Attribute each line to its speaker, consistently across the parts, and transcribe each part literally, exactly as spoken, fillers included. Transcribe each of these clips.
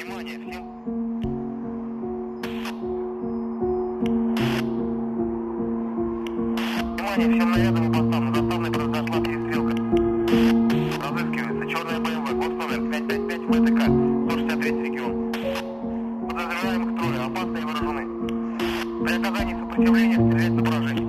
Speaker 1: Внимание всем. Внимание всем нарядам и постам. На заставной произошла перестрелка. Разыскивается черная БМВ, гос номер пять пять пять МТК, сто шестьдесят третий регион. Подозреваемых трое, опасны и вооружены. При оказании сопротивления стрелять на поражение.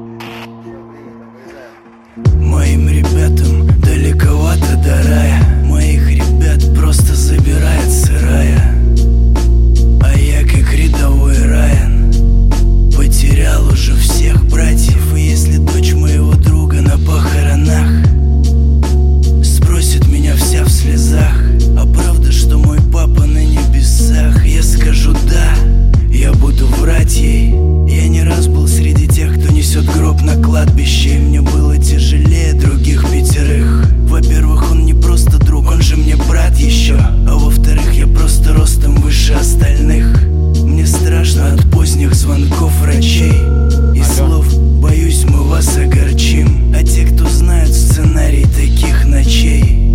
Speaker 2: Моим ребятам далековато до рая. Моих ребят просто забирает сырая. А я как рядовой Райан потерял уже всех братьев. И если дочь моего друга на похоронах спросит меня вся в слезах: а правда, что мой папа на небесах? Я скажу да, я буду врать ей. Я не раз был среди тех, кто несет гроб на кладбище, и мне было тяжелее других пятерых. Во-первых, он не просто друг, он же мне брат еще. А во-вторых, я просто ростом выше остальных. Мне страшно от поздних звонков врачей и слов: боюсь, мы вас огорчим. А те, кто знают сценарий таких ночей,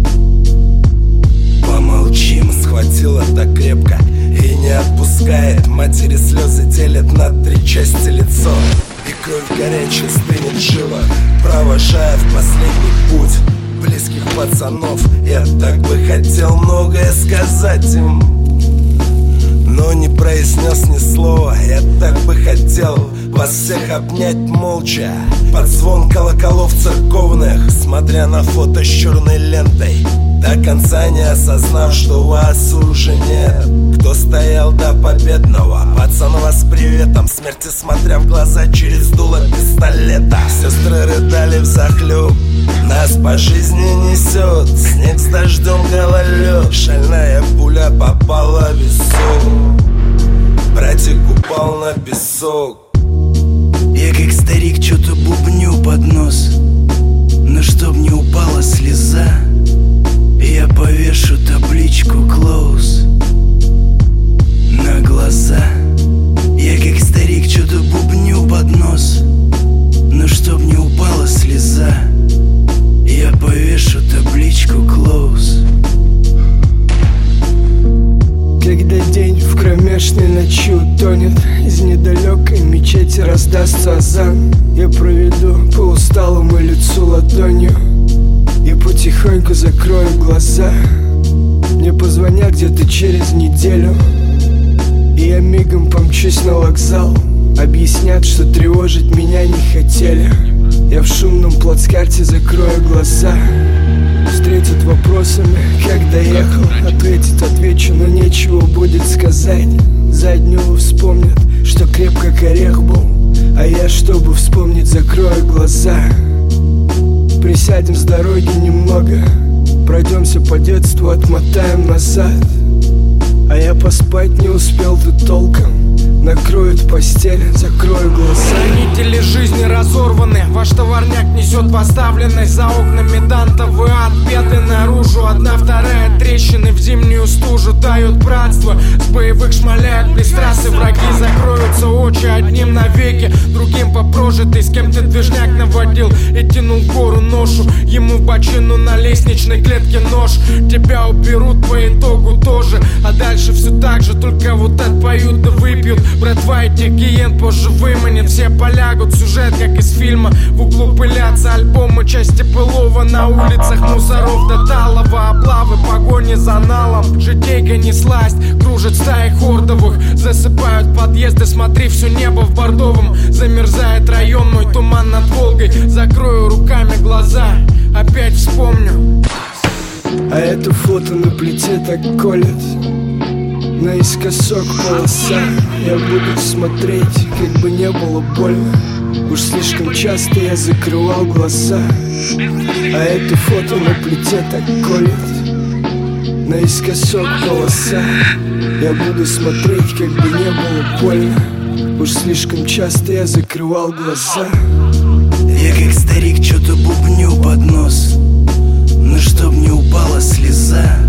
Speaker 2: помолчим.
Speaker 3: Схватила так крепко и не отпускает. Матери слезы делят на три части лицо, и кровь горячая стынет живо, провожая в последний путь близких пацанов. Я так бы хотел многое сказать им, но не произнес ни слова. Я так бы хотел вас всех обнять молча под звон колоколов церковных, смотря на фото с черной лентой, до конца не осознав, что вас уже нет. Кто стоял до победного, пацан вас с приветом, смерти смотря в глаза через дуло пистолета. Сестры рыдали взахлеб, нас по жизни несет снег с дождем, гололед. Шальная пуля попала в висок, братик упал на песок.
Speaker 2: Я как старик что-то бубню под нос, но чтоб не упала слеза, я повешу табличку «Close» на глаза. Я как старик что-то бубню под нос, но чтоб не упала слеза, я повешу табличку «Close».
Speaker 4: Когда день в кромешной ночи утонет, из недалекой мечети раздастся азан. Я проведу по усталому лицу ладонью и потихоньку закрою глаза. Мне позвонят где-то через неделю, и я мигом помчусь на вокзал. Объяснят, что тревожить меня не хотели. Я в шумном плацкарте закрою глаза. Встретят вопросами, как доехал. Ответить отвечу, но нечего будет сказать. Заднюю вспомнят, что крепко как орех был. А я, чтобы вспомнить, закрою глаза. Присядем с дороги немного, пройдемся по детству, отмотаем назад. А я поспать не успел тут толком. Накроют постель, закрою глаза.
Speaker 5: Хранители жизни разорваны, ваш товарняк несет поставленный за окнами дантовый ад. Беды наружу, одна вторая трещины в зимнюю стужу дают братство. С боевых шмаляют пристрасы, враги закроются очи одним навеки, другим по прожитой. С кем ты движняк наводил и тянул гору ношу, ему в бочину на лестничной клетке нож. Тебя уберут по итогу тоже, а дальше все так же, только вот отпоют да выпьют. Братва этих гиен позже выманит, все полягут. Сюжет как из фильма, в углу пылятся альбомы, части былого. На улицах мусоров до талого, облавы, погони за налом. Житейка несласть, кружит стаи хордовых, засыпают подъезды, смотри, все небо в бордовом. Замерзает район мой, туман над Волгой. Закрою руками глаза, опять вспомню.
Speaker 4: А это фото на плите так колет, наискосок полоса. Я буду смотреть, как бы не было больно. Уж слишком часто я закрывал глаза. А это фото на плите так колет, наискосок полоса. Я буду смотреть, как бы не было больно. Уж слишком часто я закрывал глаза.
Speaker 2: Я как старик что-то бубню под нос, но чтоб не упала слеза,